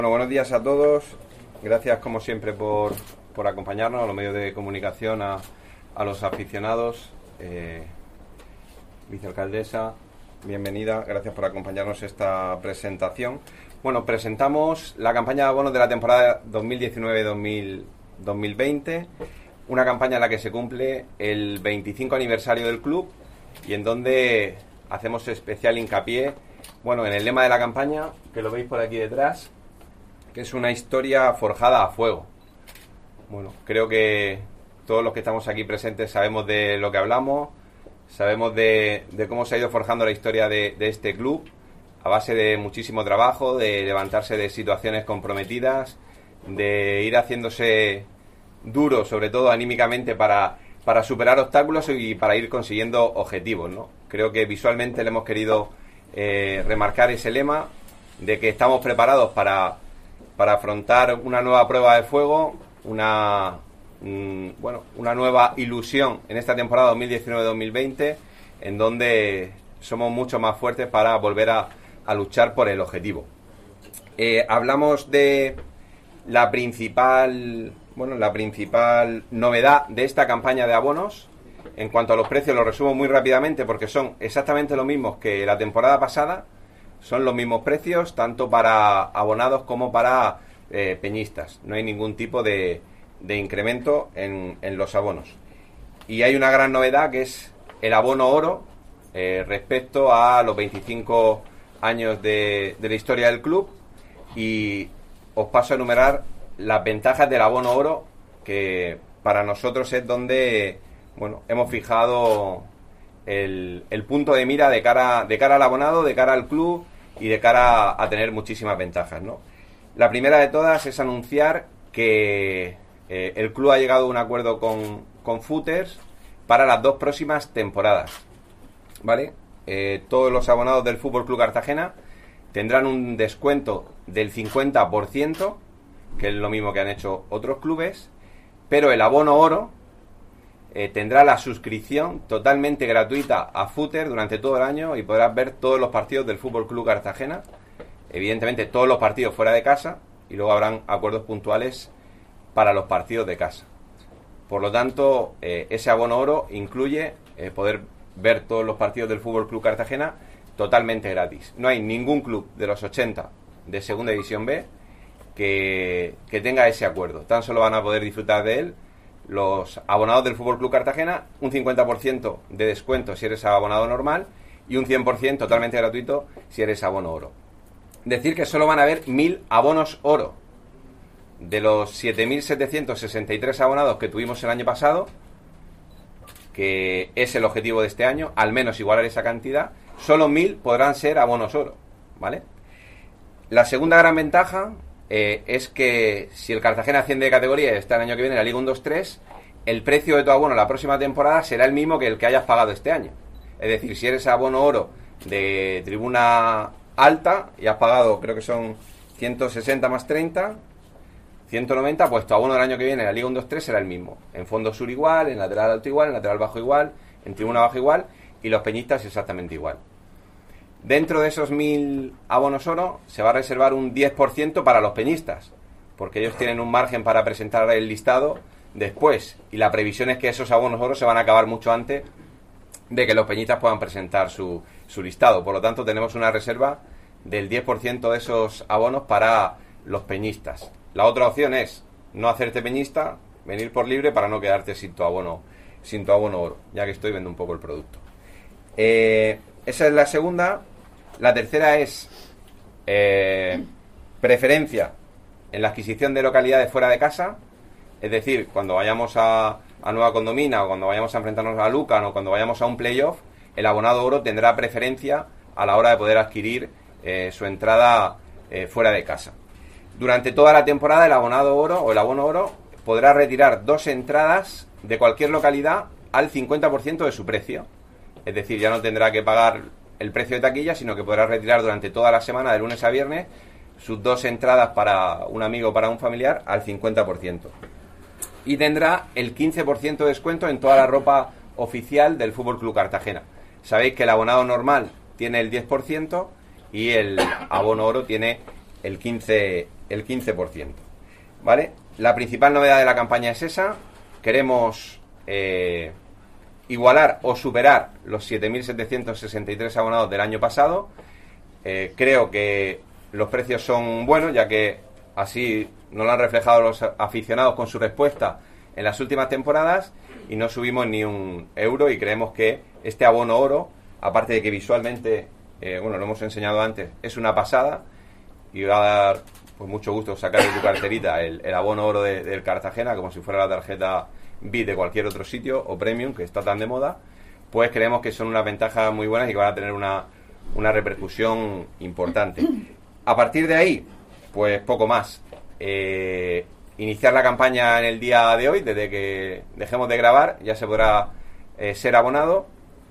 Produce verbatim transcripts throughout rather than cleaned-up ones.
Bueno, buenos días a todos. Gracias como siempre por, por acompañarnos a los medios de comunicación, a, a los aficionados. Eh, vicealcaldesa, bienvenida. Gracias por acompañarnos esta presentación. Bueno, presentamos la campaña de abonos de la temporada dos mil diecinueve dos mil veinte. Una campaña en la que se cumple el veinticinco aniversario del club y en donde hacemos especial hincapié, bueno, en el lema de la campaña, que lo veis por aquí detrás, que es una historia forjada a fuego. Bueno, creo que todos los que estamos aquí presentes sabemos de lo que hablamos, sabemos de, de cómo se ha ido forjando la historia de, de este club, a base de muchísimo trabajo, de levantarse de situaciones comprometidas, de ir haciéndose duro, sobre todo anímicamente, para, para superar obstáculos y para ir consiguiendo objetivos, ¿no? Creo que visualmente le hemos querido eh, remarcar ese lema de que estamos preparados para, para afrontar una nueva prueba de fuego, una, mmm, bueno, una nueva ilusión en esta temporada dos mil diecinueve dos mil veinte, en donde somos mucho más fuertes para volver a, a luchar por el objetivo. Eh, hablamos de la principal... Bueno, la principal novedad de esta campaña de abonos, en cuanto a los precios, lo resumo muy rápidamente porque son exactamente los mismos que la temporada pasada, son los mismos precios tanto para abonados como para eh, peñistas, no hay ningún tipo de, de incremento en, en los abonos. Y hay una gran novedad que es el abono oro eh, respecto a los veinticinco años de, de la historia del club, y os paso a enumerar las ventajas del abono oro, que para nosotros es donde, bueno, hemos fijado el, el punto de mira de cara, de cara al abonado, de cara al club y de cara a, a tener muchísimas ventajas, ¿no? La primera de todas es anunciar que eh, el club ha llegado a un acuerdo con, con Footers para las dos próximas temporadas, ¿vale? Eh, todos los abonados del Fútbol Club Cartagena tendrán un descuento del cincuenta por ciento, que es lo mismo que han hecho otros clubes, pero el abono oro eh, tendrá la suscripción totalmente gratuita a Footer durante todo el año y podrás ver todos los partidos del Fútbol Club Cartagena, evidentemente todos los partidos fuera de casa, y luego habrán acuerdos puntuales para los partidos de casa. Por lo tanto, eh, ese abono oro incluye eh, poder ver todos los partidos del Fútbol Club Cartagena totalmente gratis. No hay ningún club de los ochenta de Segunda División B Que, que tenga ese acuerdo. Tan solo van a poder disfrutar de él los abonados del Fútbol Club Cartagena, un cincuenta por ciento de descuento si eres abonado normal y un cien por ciento totalmente gratuito si eres abono oro. Decir que solo van a haber mil abonos oro. De los siete mil setecientos sesenta y tres abonados que tuvimos el año pasado, que es el objetivo de este año, al menos igualar esa cantidad, solo mil podrán ser abonos oro, ¿vale? La segunda gran ventaja Eh, es que si el Cartagena asciende de categoría y está el año que viene en la Liga uno dos tres, el precio de tu abono la próxima temporada será el mismo que el que hayas pagado este año. Es decir, si eres abono oro de tribuna alta y has pagado, creo que son ciento sesenta más treinta, ciento noventa, pues tu abono del año que viene en la Liga uno dos tres será el mismo. En fondo sur igual, en lateral alto igual, en lateral bajo igual, en tribuna baja igual, y los peñistas exactamente igual. Dentro de esos mil abonos oro se va a reservar un diez por ciento para los peñistas, porque ellos tienen un margen para presentar el listado después, y la previsión es que esos abonos oro se van a acabar mucho antes de que los peñistas puedan presentar su, su listado. Por lo tanto, tenemos una reserva del diez por ciento de esos abonos para los peñistas. La otra opción es no hacerte peñista, venir por libre para no quedarte sin tu abono, sin tu abono oro, ya que estoy viendo un poco el producto. Eh, esa es la segunda. La tercera es eh, preferencia en la adquisición de localidades fuera de casa, es decir, cuando vayamos a, a Nueva Condomina o cuando vayamos a enfrentarnos a Lucan o cuando vayamos a un playoff, el abonado oro tendrá preferencia a la hora de poder adquirir eh, su entrada eh, fuera de casa. Durante toda la temporada el abonado oro o el abono oro podrá retirar dos entradas de cualquier localidad al cincuenta por ciento de su precio, es decir, ya no tendrá que pagar el precio de taquilla, sino que podrá retirar durante toda la semana, de lunes a viernes, sus dos entradas para un amigo o para un familiar al cincuenta por ciento. Y tendrá el quince por ciento de descuento en toda la ropa oficial del Fútbol Club Cartagena. Sabéis que el abonado normal tiene el diez por ciento y el abono oro tiene el quince el quince por ciento. ¿Vale? La principal novedad de la campaña es esa. Queremos eh, igualar o superar los siete mil setecientos sesenta y tres abonados del año pasado. Eh, creo que los precios son buenos, ya que así nos lo han reflejado los aficionados con su respuesta en las últimas temporadas, y no subimos ni un euro, y creemos que este abono oro, aparte de que visualmente, eh, bueno, lo hemos enseñado antes, es una pasada, y va a dar pues mucho gusto sacar de tu carterita el, el abono oro de, del Cartagena, como si fuera la tarjeta V I P de cualquier otro sitio, o Premium, que está tan de moda. Pues creemos que son unas ventajas muy buenas y que van a tener una, una repercusión importante. A partir de ahí, pues poco más. Eh, iniciar la campaña en el día de hoy, desde que dejemos de grabar, ya se podrá eh, ser abonado.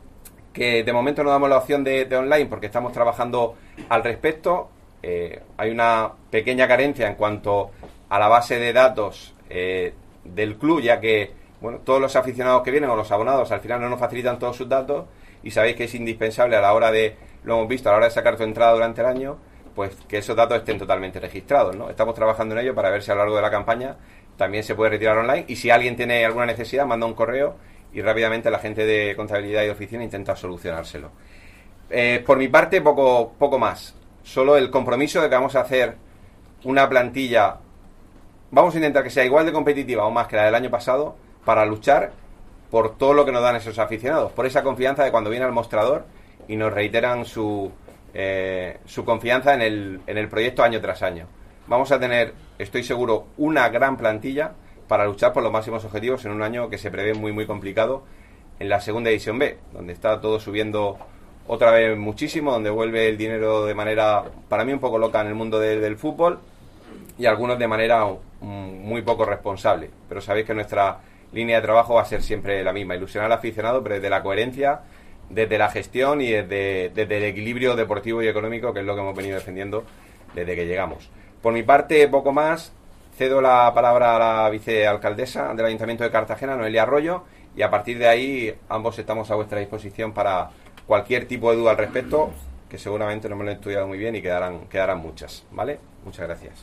Que de momento no damos la opción de, de online porque estamos trabajando al respecto. Eh, hay una pequeña carencia en cuanto a la base de datos eh, del club, ya que bueno, todos los aficionados que vienen o los abonados al final no nos facilitan todos sus datos, y sabéis que es indispensable a la hora de, lo hemos visto, a la hora de sacar tu entrada durante el año, pues que esos datos estén totalmente registrados, ¿no? Estamos trabajando en ello para ver si a lo largo de la campaña también se puede retirar online, y si alguien tiene alguna necesidad, manda un correo y rápidamente la gente de contabilidad y de oficina intenta solucionárselo. Eh, por mi parte, poco, poco más. Solo el compromiso de que vamos a hacer una plantilla, vamos a intentar que sea igual de competitiva o más que la del año pasado, para luchar por todo lo que nos dan esos aficionados, por esa confianza de cuando viene al mostrador y nos reiteran su, eh, su confianza en el, en el proyecto año tras año. Vamos a tener, estoy seguro, una gran plantilla para luchar por los máximos objetivos en un año que se prevé muy muy complicado en la segunda división B, donde está todo subiendo otra vez muchísimo, donde vuelve el dinero de manera, para mí, un poco loca en el mundo de, del fútbol, y algunos de manera um, muy poco responsable. Pero sabéis que nuestra línea de trabajo va a ser siempre la misma, ilusionar al aficionado, pero desde la coherencia, desde la gestión y desde, desde el equilibrio deportivo y económico, que es lo que hemos venido defendiendo desde que llegamos. Por mi parte, poco más. Cedo la palabra a la vicealcaldesa del Ayuntamiento de Cartagena, Noelia Arroyo, y a partir de ahí ambos estamos a vuestra disposición para cualquier tipo de duda al respecto, que seguramente no me lo he estudiado muy bien y quedarán, quedarán muchas, ¿vale? Muchas gracias.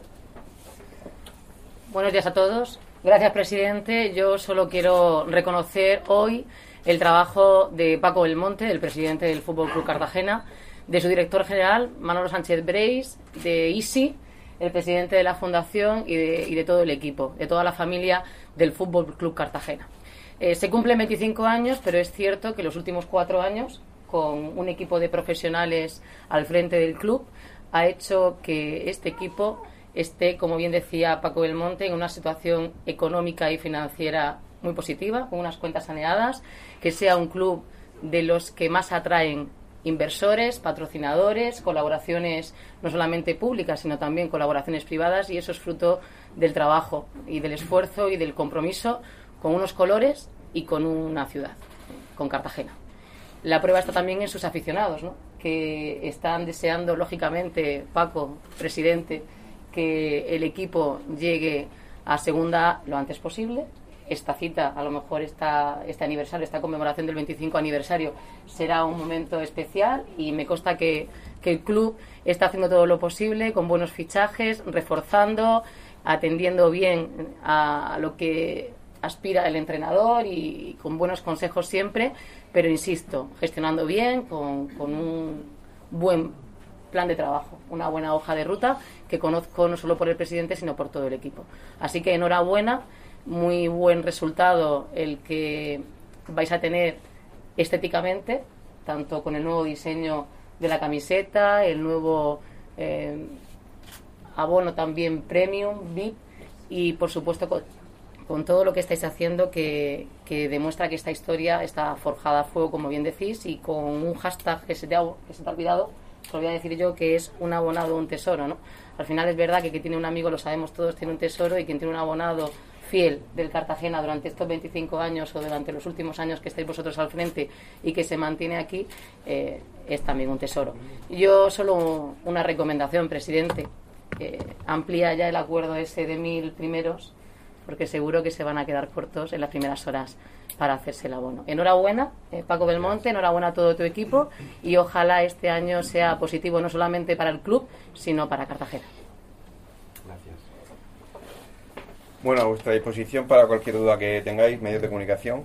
Buenos días a todos. Gracias, presidente. Yo solo quiero reconocer hoy el trabajo de Paco Belmonte, el presidente del Fútbol Club Cartagena, de su director general, Manolo Sánchez Breis, de Isi, el presidente de la Fundación, y de, y de todo el equipo, de toda la familia del Fútbol Club Cartagena. Eh, se cumplen veinticinco años, pero es cierto que los últimos cuatro años, con un equipo de profesionales al frente del club, ha hecho que este equipo esté, como bien decía Paco Belmonte, en una situación económica y financiera muy positiva, con unas cuentas saneadas, que sea un club de los que más atraen inversores, patrocinadores, colaboraciones no solamente públicas, sino también colaboraciones privadas, y eso es fruto del trabajo y del esfuerzo y del compromiso con unos colores y con una ciudad, con Cartagena. La prueba está también en sus aficionados, ¿no?, que están deseando, lógicamente, Paco, presidente, que el equipo llegue a segunda A lo antes posible. Esta cita, a lo mejor esta, este aniversario, esta conmemoración del veinticinco aniversario, será un momento especial, y me consta que, que el club está haciendo todo lo posible, con buenos fichajes, reforzando, atendiendo bien a, a lo que aspira el entrenador, y, y con buenos consejos siempre, pero insisto, gestionando bien, con, con un buen plan de trabajo, una buena hoja de ruta que conozco no solo por el presidente, sino por todo el equipo. Así que enhorabuena. Muy buen resultado el que vais a tener estéticamente, tanto con el nuevo diseño de la camiseta, el nuevo eh, abono también premium, V I P, y por supuesto con, con todo lo que estáis haciendo, que, que demuestra que esta historia está forjada a fuego, como bien decís, y con un hashtag que se te ha, que se te ha olvidado, os lo voy a decir yo, que es un abonado, un tesoro, ¿no? Al final es verdad que quien tiene un amigo, lo sabemos todos, tiene un tesoro, y quien tiene un abonado fiel del Cartagena durante estos veinticinco años, o durante los últimos años que estáis vosotros al frente, y que se mantiene aquí, eh, es también un tesoro. Yo solo una recomendación, presidente, que amplía ya el acuerdo ese de mil primeros, porque seguro que se van a quedar cortos en las primeras horas para hacerse el abono. Enhorabuena, eh, Paco Belmonte, enhorabuena a todo tu equipo, y ojalá este año sea positivo no solamente para el club, sino para Cartagena. Gracias. Bueno, a vuestra disposición para cualquier duda que tengáis, medios de comunicación.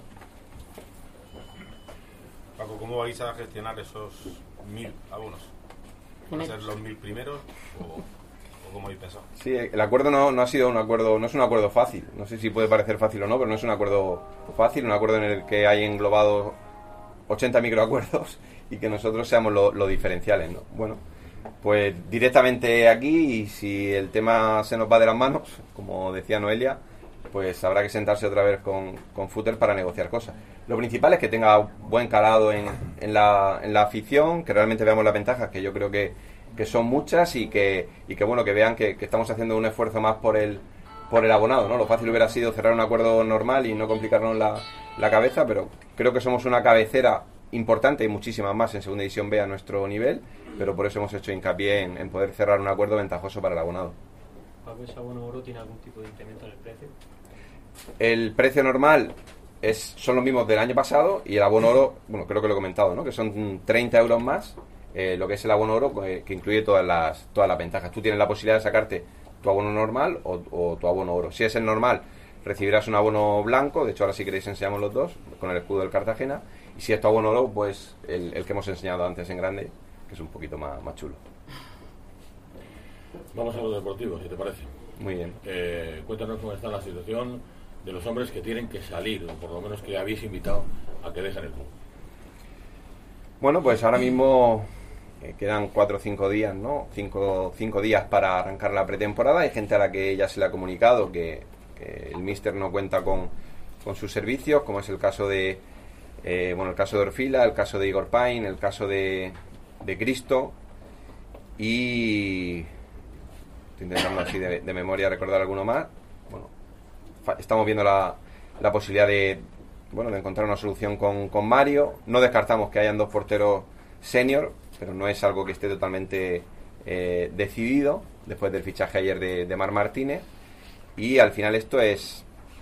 Paco, ¿cómo vais a gestionar esos mil abonos? ¿Van a ser los mil primeros o, o cómo habéis pensado? Sí, el acuerdo no, no ha sido un acuerdo, no es un acuerdo fácil. No sé si puede parecer fácil o no, pero no es un acuerdo fácil, un acuerdo en el que hay englobado ochenta microacuerdos y que nosotros seamos lo- los diferenciales, ¿no? Bueno, pues directamente aquí, y si el tema se nos va de las manos, como decía Noelia, pues habrá que sentarse otra vez con, con Footer para negociar cosas. Lo principal es que tenga buen calado en, en, la, en la afición, que realmente veamos las ventajas, que yo creo que, que son muchas, y que, y que bueno, que vean que, que estamos haciendo un esfuerzo más por el, por el abonado, ¿no? Lo fácil hubiera sido cerrar un acuerdo normal y no complicarnos la, la cabeza, pero creo que somos una cabecera importante y muchísimas más en Segunda División B a nuestro nivel, pero por eso hemos hecho hincapié en, en poder cerrar un acuerdo ventajoso para el abonado. ¿Paco, ese abono oro tiene algún tipo de incremento en el precio? El precio normal es son los mismos del año pasado, y el abono oro, bueno, creo que lo he comentado, ¿no? Que son treinta euros más, eh, lo que es el abono oro, eh, que incluye todas las todas las ventajas. Tú tienes la posibilidad de sacarte tu abono normal o, o tu abono oro. Si es el normal, recibirás un abono blanco, de hecho ahora si queréis enseñamos los dos, con el escudo del Cartagena, y si es tu abono oro, pues el, el que hemos enseñado antes en grande, que es un poquito más, más chulo. Vamos a lo deportivo, si te parece. Muy bien. Eh, cuéntanos cómo está la situación de los hombres que tienen que salir, o por lo menos que habéis invitado a que dejen el club. Bueno, pues ahora mismo eh, quedan cuatro o cinco días, ¿no? Cinco, cinco días para arrancar la pretemporada. Hay gente a la que ya se le ha comunicado que, que el míster no cuenta con, con sus servicios, como es el caso de eh, bueno, el caso de Orfila, el caso de Igor Pain, el caso de, de Cristo, y estoy intentando así de, de memoria recordar alguno más. Bueno, fa- estamos viendo la, la posibilidad de bueno de encontrar una solución con, con Mario. No descartamos que hayan dos porteros senior, pero no es algo que esté totalmente eh, decidido después del fichaje ayer de, de Mar Martínez. Y al final esto es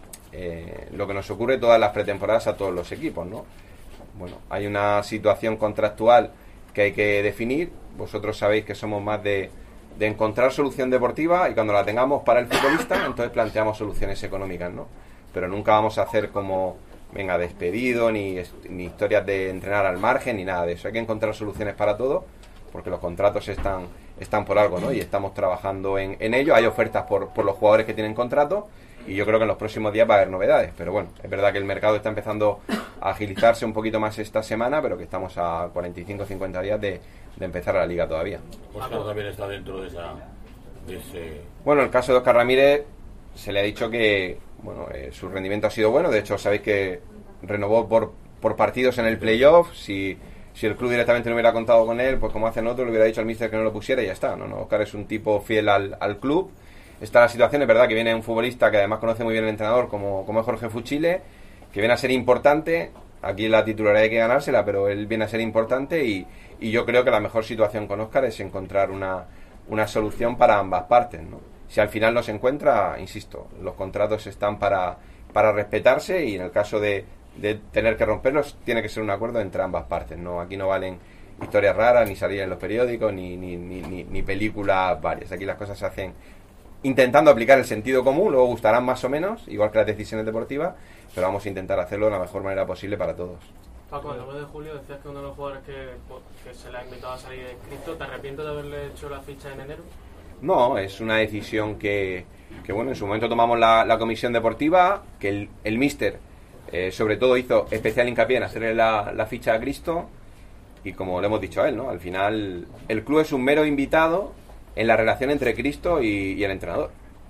eh, lo que nos ocurre todas las pretemporadas a todos los equipos, ¿no? Bueno, hay una situación contractual que hay que definir. Vosotros sabéis que somos más de, de encontrar solución deportiva, y cuando la tengamos para el futbolista, entonces planteamos soluciones económicas, ¿no? Pero nunca vamos a hacer como, venga, despedido, ni, ni historias de entrenar al margen, ni nada de eso. Hay que encontrar soluciones para todo, porque los contratos están están por algo, ¿no? Y estamos trabajando en, en ello. Hay ofertas por, por los jugadores que tienen contrato, y yo creo que en los próximos días va a haber novedades. Pero bueno, es verdad que el mercado está empezando a agilizarse un poquito más esta semana, pero que estamos a cuarenta y cinco o cincuenta días de, de empezar la liga todavía. Oscar también está dentro de esa de ese... Bueno, el caso de Oscar Ramírez, se le ha dicho que bueno eh, su rendimiento ha sido bueno. De hecho, sabéis que renovó por, por partidos en el playoff. Si, si el club directamente no hubiera contado con él, pues como hacen otros, le hubiera dicho al míster que no lo pusiera y ya está. No, no, Oscar es un tipo fiel al, al club. Está la situación, es verdad que viene un futbolista que además conoce muy bien el entrenador, como, como es Jorge Fuchile, que viene a ser importante. Aquí la titularidad hay que ganársela, pero él viene a ser importante, y, y yo creo que la mejor situación con Óscar es encontrar una, una solución para ambas partes, ¿no? Si al final no se encuentra, insisto, los contratos están para, para respetarse, y en el caso de, de tener que romperlos, tiene que ser un acuerdo entre ambas partes, ¿no? Aquí no valen historias raras, ni salir en los periódicos, ni, ni, ni, ni, ni películas varias. Aquí las cosas se hacen intentando aplicar el sentido común. Luego gustarán más o menos, igual que las decisiones deportivas, pero vamos a intentar hacerlo de la mejor manera posible para todos. Paco, en el mes de julio decías que uno de los jugadores que, que se le ha invitado a salir es Cristo. ¿Te arrepientes de haberle hecho la ficha en enero? No, es una decisión que, que bueno, en su momento tomamos la, la comisión deportiva, que el, el míster eh, sobre todo hizo especial hincapié en hacerle la, la ficha a Cristo, y como le hemos dicho a él, ¿no? Al final el club es un mero invitado en la relación entre Cristo y, y el entrenador.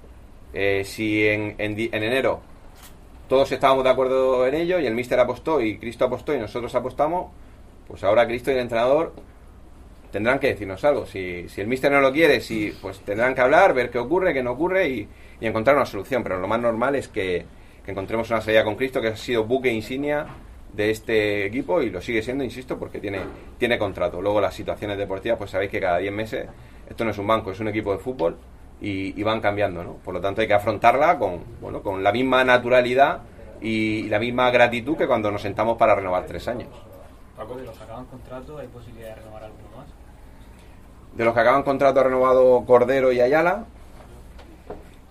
Eh, si en, en, en enero todos estábamos de acuerdo en ello, y el míster apostó y Cristo apostó y nosotros apostamos, pues ahora Cristo y el entrenador tendrán que decirnos algo. Si, si el míster no lo quiere, si, pues tendrán que hablar, ver qué ocurre, qué no ocurre, y, y encontrar una solución. Pero lo más normal es que, que encontremos una salida con Cristo, que ha sido buque insignia de este equipo, y lo sigue siendo, insisto, porque tiene, tiene contrato. Luego las situaciones deportivas, pues sabéis que cada diez meses esto no es un banco, es un equipo de fútbol, y, y van cambiando, ¿no? Por lo tanto hay que afrontarla con, bueno, con la misma naturalidad y, y la misma gratitud que cuando nos sentamos para renovar tres años. Paco, de los que acaban contrato, ¿hay posibilidad de renovar alguno más? De los que acaban contrato ha renovado Cordero y Ayala,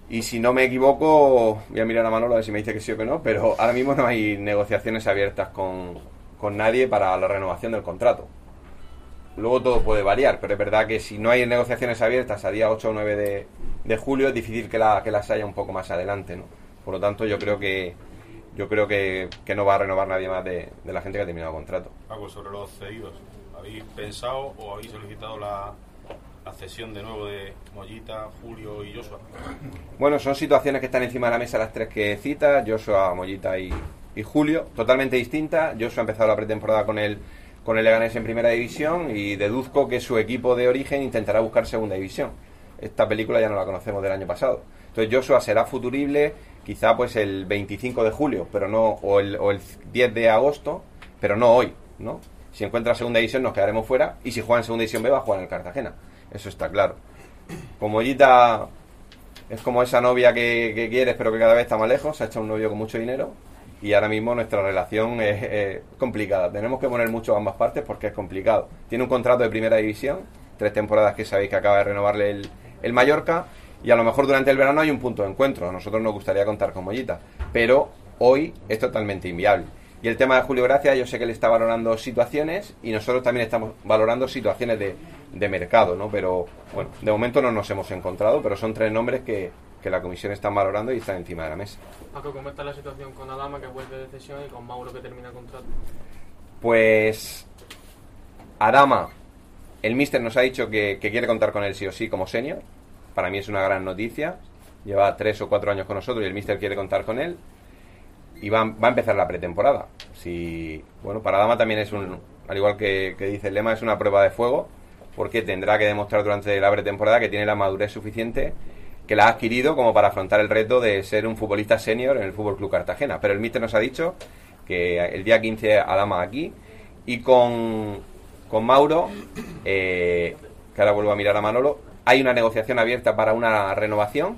Y si no me equivoco, voy a mirar a Manolo a ver si me dice que sí o que no, pero ahora mismo no hay negociaciones abiertas con, con nadie para la renovación del contrato. Luego todo puede variar, pero es verdad que si no hay negociaciones abiertas a día ocho o nueve de, de julio, es difícil que, la, que las haya un poco más adelante, ¿no? Por lo tanto, yo creo que yo creo que, que no va a renovar nadie más de, de la gente que ha terminado el contrato. Paco, sobre los cedidos, ¿habéis pensado o habéis solicitado la, la cesión de nuevo de Mollita, Julio y Joshua? Bueno, son situaciones que están encima de la mesa las tres que citas, Joshua, Mollita y, y Julio, totalmente distintas. Joshua ha empezado la pretemporada con el, con el Leganés en primera división y deduzco que su equipo de origen intentará buscar segunda división. Esta película ya no la conocemos del año pasado. Entonces Joshua será futurible quizá pues el veinticinco de julio, pero no o el, o el diez de agosto, pero no hoy, ¿no? Si encuentra segunda división nos quedaremos fuera y si juega en segunda división B va a jugar en el Cartagena. Eso está claro. Como Mollita es como esa novia que, que quieres pero que cada vez está más lejos, se ha hecho un novio con mucho dinero y ahora mismo nuestra relación es, es complicada. Tenemos que poner mucho a ambas partes porque es complicado. Tiene un contrato de primera división, tres temporadas que sabéis que acaba de renovarle el, el Mallorca. Y a lo mejor durante el verano hay un punto de encuentro. A nosotros nos gustaría contar con Mollita, pero hoy es totalmente inviable. Y el tema de Julio Gracia, yo sé que él está valorando situaciones y nosotros también estamos valorando situaciones de, de mercado, ¿no? Pero bueno, de momento no nos hemos encontrado, pero son tres nombres que, que la comisión está valorando y están encima de la mesa. Paco, ¿cómo está la situación con Adama, que vuelve de cesión, y con Mauro, que termina el contrato? Pues Adama, el míster nos ha dicho que, que quiere contar con él sí o sí como senior. Para mí es una gran noticia. Lleva tres o cuatro años con nosotros y el míster quiere contar con él. Y va, va a empezar la pretemporada. Si, bueno, para Adama también es un, al igual que, que dice el lema, es una prueba de fuego, porque tendrá que demostrar durante la pretemporada que tiene la madurez suficiente, que la ha adquirido como para afrontar el reto de ser un futbolista senior en el Fútbol Club Cartagena. Pero el míster nos ha dicho que el día quince Adama aquí. Y con, con Mauro, eh, que ahora vuelvo a mirar a Manolo, hay una negociación abierta para una renovación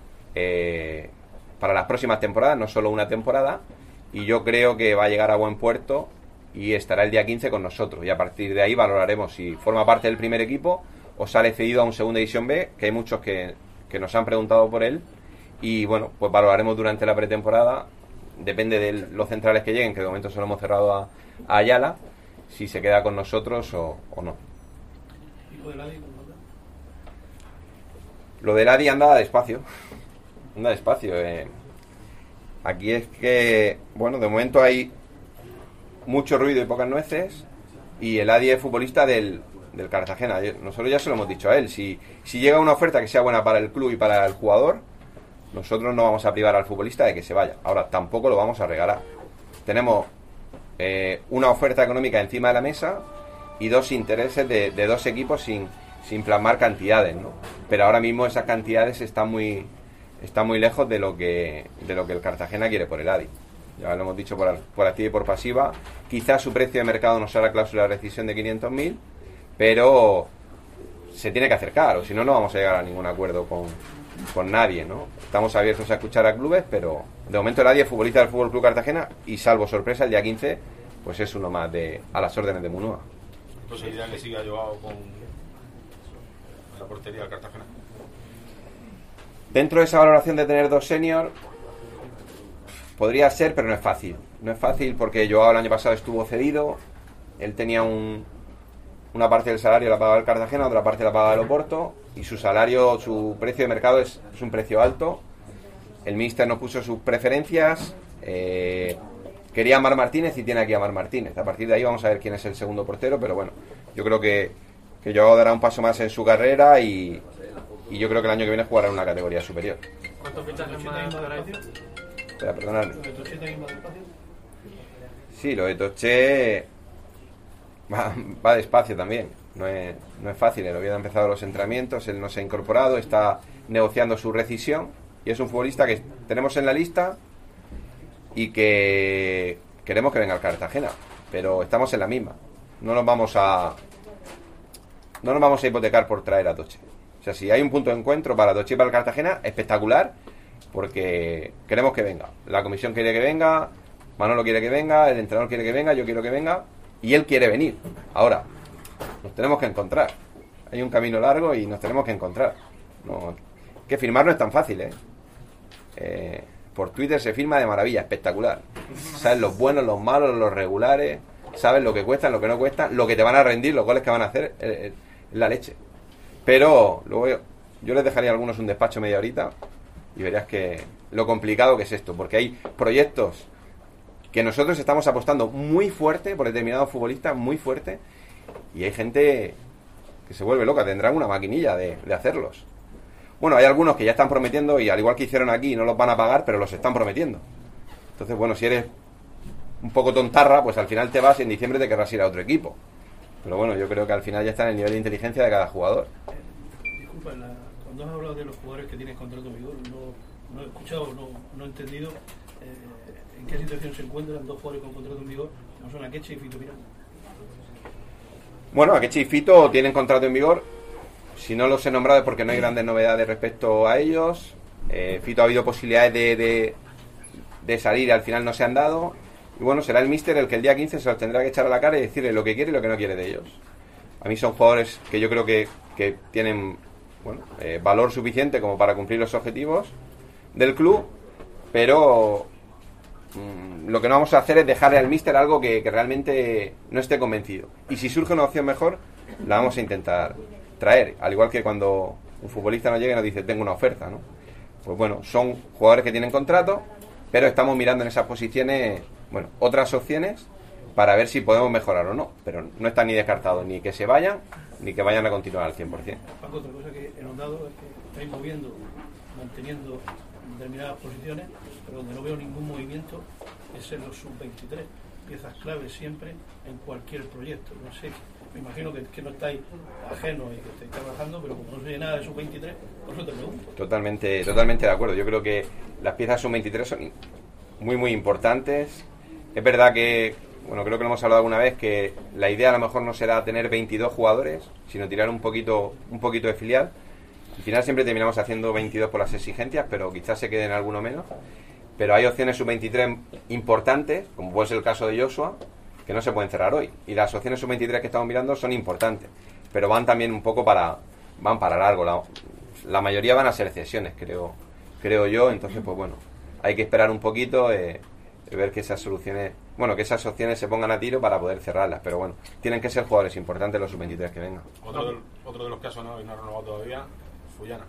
eh, para las próximas temporadas, no solo una temporada, y yo creo que va a llegar a buen puerto y estará el día quince con nosotros, y a partir de ahí valoraremos si forma parte del primer equipo o sale cedido a un segunda división B, que hay muchos que, que nos han preguntado por él, y bueno, pues valoraremos durante la pretemporada, depende de los centrales que lleguen, que de momento solo hemos cerrado a, a Ayala, si se queda con nosotros o, o no. Lo del Adi anda despacio. Anda despacio. Eh. Aquí es que, bueno, de momento hay mucho ruido y pocas nueces. Y el Adi es futbolista del, del Cartagena. Nosotros ya se lo hemos dicho a él. Si, si llega una oferta que sea buena para el club y para el jugador, nosotros no vamos a privar al futbolista de que se vaya. Ahora, tampoco lo vamos a regalar. Tenemos eh, una oferta económica encima de la mesa y dos intereses de, de dos equipos sin... sin plasmar cantidades, ¿no? Pero ahora mismo esas cantidades están muy están muy lejos de lo que de lo que el Cartagena quiere por el Adi. Ya lo hemos dicho por, por activa y por pasiva. Quizás su precio de mercado no sea la cláusula de rescisión de quinientos mil, pero se tiene que acercar, o si no, no vamos a llegar a ningún acuerdo con, con nadie, ¿no? Estamos abiertos a escuchar a clubes, pero de momento el Adi es futbolista del Fútbol Club Cartagena y, salvo sorpresa, el día quince, pues es uno más de a las órdenes de Munúa. ¿Posibilidad que siga Joao con la portería del Cartagena? Dentro de esa valoración de tener dos senior, podría ser, pero no es fácil. No es fácil porque Joao el año pasado estuvo cedido. Él tenía un, una parte del salario la pagaba el Cartagena, otra parte la pagaba el Oporto, y su salario, su precio de mercado es, es un precio alto. El míster nos puso sus preferencias. Eh, quería a Mar Martínez y tiene aquí a Mar Martínez. A partir de ahí vamos a ver quién es el segundo portero, pero bueno, yo creo que que Joao dará un paso más en su carrera y, y yo creo que el año que viene jugará en una categoría superior. ¿Cuántos fichajes más para eso? Espera, perdonadme. Sí, lo de Toché va, va despacio también. No es, no es fácil. El Oviedo ha empezado los entrenamientos, él no se ha incorporado, está negociando su rescisión y es un futbolista que tenemos en la lista y que queremos que venga al Cartagena, pero estamos en la misma. No nos vamos a no nos vamos a hipotecar por traer a Toché. O sea, si hay un punto de encuentro para Toché y para el Cartagena, espectacular, porque queremos que venga. La comisión quiere que venga, Manolo quiere que venga, el entrenador quiere que venga, yo quiero que venga y él quiere venir. Ahora, nos tenemos que encontrar. Hay un camino largo y nos tenemos que encontrar. No, Que firmar no es tan fácil, ¿eh? eh por Twitter se firma de maravilla, espectacular. Sabes los buenos, los malos, los regulares, sabes lo que cuestan, lo que no cuestan, lo que te van a rendir, los goles que van a hacer, es la leche. Pero luego yo, yo les dejaría a algunos un despacho media horita y verías que lo complicado que es esto, porque hay proyectos que nosotros estamos apostando muy fuerte por determinados futbolistas, muy fuerte, y hay gente que se vuelve loca, tendrán una maquinilla de, de hacerlos. Bueno, hay algunos que ya están prometiendo y al igual que hicieron aquí no los van a pagar, pero los están prometiendo. Entonces, bueno, si eres un poco tontarra, pues al final te vas y en diciembre te querrás ir a otro equipo. Pero bueno, yo creo que al final ya está en el nivel de inteligencia de cada jugador. Eh, disculpa, la, cuando has hablado de los jugadores que tienen contrato en vigor, no, no he escuchado, no, no he entendido eh, en qué situación se encuentran dos jugadores con contrato en vigor, como son Akeche y Fito Miranda. Bueno, Akeche y Fito tienen contrato en vigor. Si no los he nombrado es porque no hay grandes novedades respecto a ellos. Eh, Fito ha habido posibilidades de, de, de salir y al final no se han dado. Y bueno, será el míster el que el día quince se los tendrá que echar a la cara y decirle lo que quiere y lo que no quiere de ellos. A mí son jugadores que yo creo que, que tienen bueno, eh, valor suficiente como para cumplir los objetivos del club, pero mmm, lo que no vamos a hacer es dejarle al míster algo que, que realmente no esté convencido. Y si surge una opción mejor, la vamos a intentar traer, al igual que cuando un futbolista nos llega y nos dice tengo una oferta, ¿no? Pues bueno, son jugadores que tienen contrato, pero estamos mirando en esas posiciones, bueno, otras opciones para ver si podemos mejorar o no, pero no está ni descartado ni que se vayan ni que vayan a continuar al cien por ciento. Paco, otra cosa que he notado es que estáis moviendo, manteniendo determinadas posiciones, pero donde no veo ningún movimiento es en los sub veintitrés, piezas claves siempre en cualquier proyecto. No sé, me imagino que, que no estáis ajenos y que estáis trabajando, pero como no se oye nada de sub veintitrés, por eso te pregunto. Totalmente, totalmente de acuerdo. Yo creo que las piezas sub veintitrés son muy, muy importantes. Es verdad que, bueno, creo que lo hemos hablado alguna vez, que la idea a lo mejor no será tener veintidós jugadores, sino tirar un poquito, un poquito de filial. Al final siempre terminamos haciendo veintidós por las exigencias, pero quizás se queden alguno menos. Pero hay opciones sub veintitrés importantes, como puede ser el caso de Joshua, que no se pueden cerrar hoy. Y las opciones sub veintitrés que estamos mirando son importantes, pero van también un poco para van para largo. La, la mayoría van a ser cesiones, creo creo yo. Entonces, pues bueno, hay que esperar un poquito, eh, ver que esas soluciones, bueno, que esas opciones se pongan a tiro para poder cerrarlas. Pero bueno, tienen que ser jugadores importantes los sub veintitrés que vengan. Otro, del, otro de los casos no, y no ha renovado todavía, Fullana.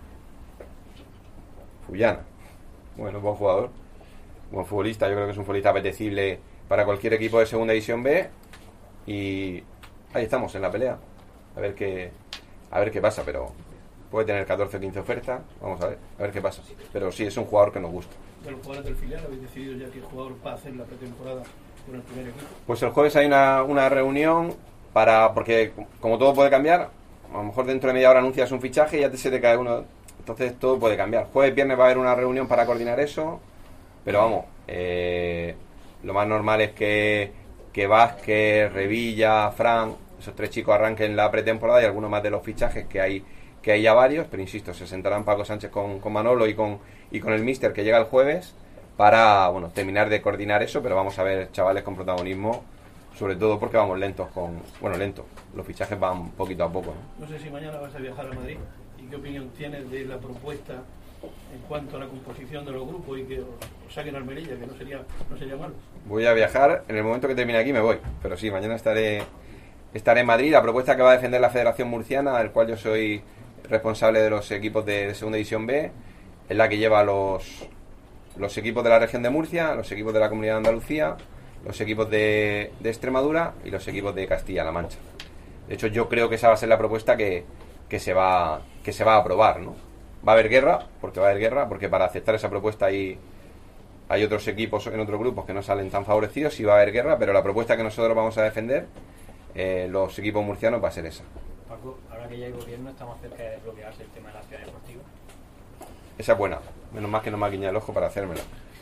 Fullana, bueno, buen jugador, buen futbolista. Yo creo que es un futbolista apetecible para cualquier equipo de segunda división B, y ahí estamos en la pelea, a ver qué a ver qué pasa, pero puede tener catorce o quince ofertas, vamos a ver, a ver qué pasa, pero sí, es un jugador que nos gusta. ¿De los jugadores del filial habéis decidido ya qué jugador va a hacer la pretemporada con el primer equipo? Pues el jueves hay una, una reunión para, porque como todo puede cambiar, a lo mejor dentro de media hora anuncias un fichaje y ya te se te cae uno, entonces todo puede cambiar. Jueves, viernes va a haber una reunión para coordinar eso, pero vamos, eh lo más normal es que, que Vázquez, Revilla, Fran, esos tres chicos arranquen la pretemporada y algunos más de los fichajes que hay que hay ya varios, pero insisto, se sentarán Paco Sánchez con, con Manolo y con y con el míster que llega el jueves para bueno terminar de coordinar eso, pero vamos a ver chavales con protagonismo, sobre todo porque vamos lentos con bueno lentos, los fichajes van poquito a poco, ¿no? No sé si mañana vas a viajar a Madrid y qué opinión tienes de la propuesta en cuanto a la composición de los grupos y que os saquen a Almería, que no sería no sería malo. Voy a viajar, en el momento que termine aquí me voy, pero sí, mañana estaré estaré en Madrid. La propuesta que va a defender la Federación Murciana, del cual yo soy responsable de los equipos de, de Segunda División B, es la que lleva los los equipos de la región de Murcia, los equipos de la Comunidad de Andalucía, los equipos de, de Extremadura y los equipos de Castilla-La Mancha. De hecho, yo creo que esa va a ser la propuesta que, que se va que se va a aprobar, ¿no? Va a haber guerra, porque va a haber guerra, porque para aceptar esa propuesta hay, hay otros equipos en otros grupos que no salen tan favorecidos y va a haber guerra, pero la propuesta que nosotros vamos a defender, eh, los equipos murcianos, va a ser esa. Paco, ahora que ya hay gobierno, estamos cerca de desbloquearse el tema de la ciudad deportiva. Esa es buena, menos mal que no me ha guiñado el ojo para hacérmela.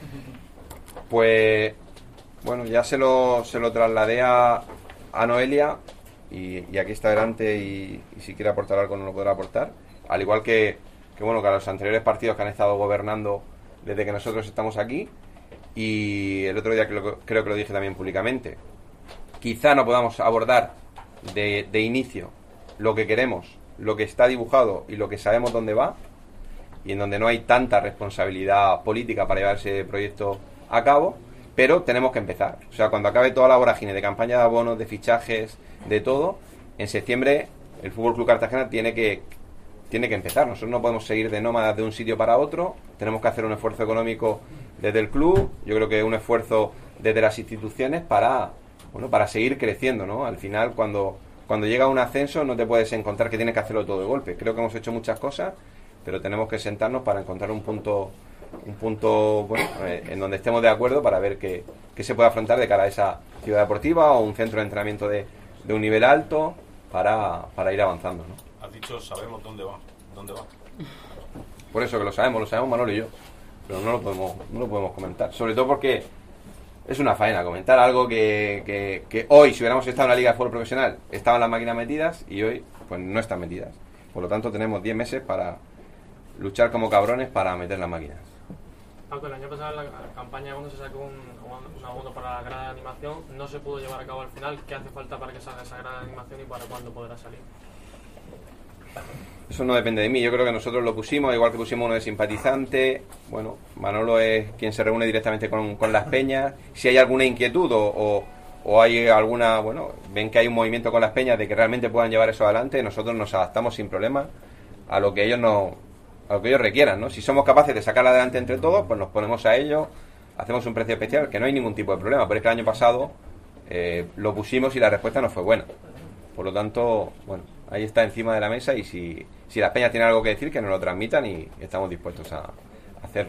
Pues, bueno, ya se lo, se lo trasladé a, a Noelia y, y aquí está delante y, y si quiere aportar algo no lo podrá aportar, al igual que que bueno, que a los anteriores partidos que han estado gobernando desde que nosotros estamos aquí, y el otro día creo, creo que lo dije también públicamente, quizá no podamos abordar de, de inicio lo que queremos, lo que está dibujado y lo que sabemos dónde va, y en donde no hay tanta responsabilidad política para llevar ese proyecto a cabo, pero tenemos que empezar. O sea, cuando acabe toda la vorágine de campaña de abonos, de fichajes, de todo, en septiembre el Fútbol Club Cartagena tiene que tiene que empezar. Nosotros no podemos seguir de nómadas de un sitio para otro, tenemos que hacer un esfuerzo económico desde el club, yo creo que un esfuerzo desde las instituciones para, bueno, para seguir creciendo, ¿no? Al final, cuando cuando llega un ascenso no te puedes encontrar que tienes que hacerlo todo de golpe. Creo que hemos hecho muchas cosas, pero tenemos que sentarnos para encontrar un punto un punto bueno, eh, en donde estemos de acuerdo para ver qué, qué se puede afrontar de cara a esa ciudad deportiva o un centro de entrenamiento de, de un nivel alto para, para ir avanzando, ¿no? Has dicho, sabemos dónde va, dónde va. Por eso que lo sabemos, lo sabemos Manolo y yo, pero no lo podemos, no lo podemos comentar, sobre todo porque es una faena comentar algo que, que, que hoy, si hubiéramos estado en la Liga de Fútbol Profesional, estaban las máquinas metidas y hoy pues no están metidas. Por lo tanto, tenemos diez meses para luchar como cabrones para meter las máquinas. Paco, el año pasado en la campaña cuando se sacó un, un abono para la grada de animación, no se pudo llevar a cabo al final. ¿Qué hace falta para que salga esa grada de animación y para cuándo podrá salir? Eso no depende de mí, yo creo que nosotros lo pusimos, igual que pusimos uno de simpatizante. Bueno, Manolo es quien se reúne directamente con, con las peñas. Si hay alguna inquietud o, o, o hay alguna, bueno, ven que hay un movimiento con las peñas de que realmente puedan llevar eso adelante, nosotros nos adaptamos sin problema a lo que ellos no, a lo que ellos requieran, ¿no? Si somos capaces de sacarla adelante entre todos, pues nos ponemos a ello, hacemos un precio especial, que no hay ningún tipo de problema, pero es que el año pasado eh, lo pusimos y la respuesta no fue buena. Por lo tanto, bueno, ahí está encima de la mesa y si, si las peñas tienen algo que decir, que nos lo transmitan y estamos dispuestos a, a hacerlo.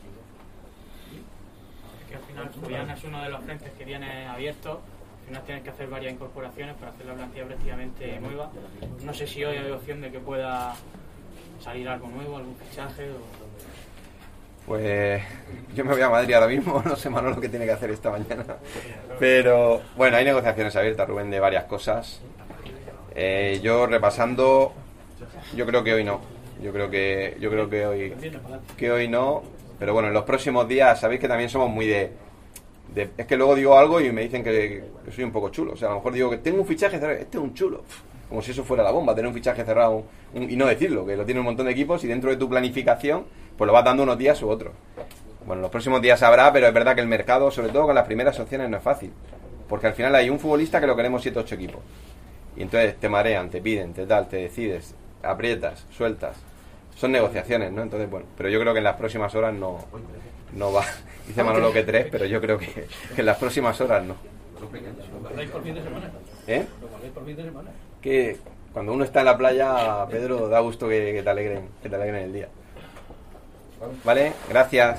Es que al final Julián es uno de los frentes que tiene abierto. Al final tienes que hacer varias incorporaciones para hacer la plantilla prácticamente nueva. No sé si hoy hay opción de que pueda salir algo nuevo, algún fichaje o... Pues yo me voy a Madrid ahora mismo, no sé Manolo lo que tiene que hacer esta mañana. Pero bueno, hay negociaciones abiertas, Rubén, de varias cosas. Eh, yo repasando, yo creo que hoy no. Yo creo que yo creo que hoy que hoy no. Pero bueno, en los próximos días sabéis que también somos muy de, de es que luego digo algo y me dicen que, que soy un poco chulo. O sea, a lo mejor digo que tengo un fichaje cerrado. Este es un chulo. Como si eso fuera la bomba, tener un fichaje cerrado un, y no decirlo, que lo tiene un montón de equipos y dentro de tu planificación pues lo vas dando unos días u otros. Bueno, los próximos días habrá, pero es verdad que el mercado, sobre todo con las primeras opciones, no es fácil. Porque al final hay un futbolista que lo queremos siete o ocho equipos. Y entonces te marean, te piden, te tal, te decides, aprietas, sueltas. Son negociaciones, ¿no? Entonces, bueno, pero yo creo que en las próximas horas no, no va. Dice Manolo que tres, pero yo creo que, que en las próximas horas no. ¿Lo guardáis por fin de semana? ¿Eh? ¿Lo guardáis por fin de semana? Que cuando uno está en la playa, Pedro, da gusto que, que te alegren, que te alegren el día. ¿Vale? Gracias.